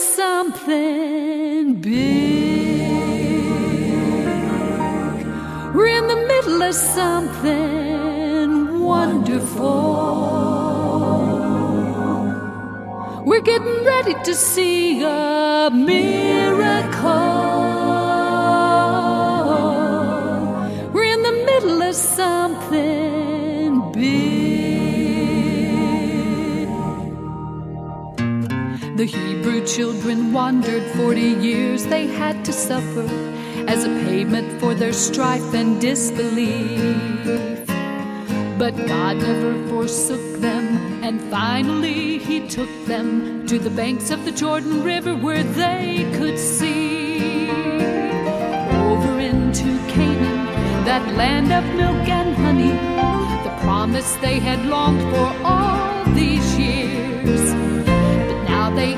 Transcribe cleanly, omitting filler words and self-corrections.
something big. We're in the middle of something wonderful. We're getting ready to see a miracle. We're in the middle of something big. The Hebrew children wandered 40 years. They had to suffer as a payment for their strife and disbelief. But God never forsook them, and finally He took them to the banks of the Jordan River where they could see over into Canaan, that land of milk and honey, the promise they had longed for all these years.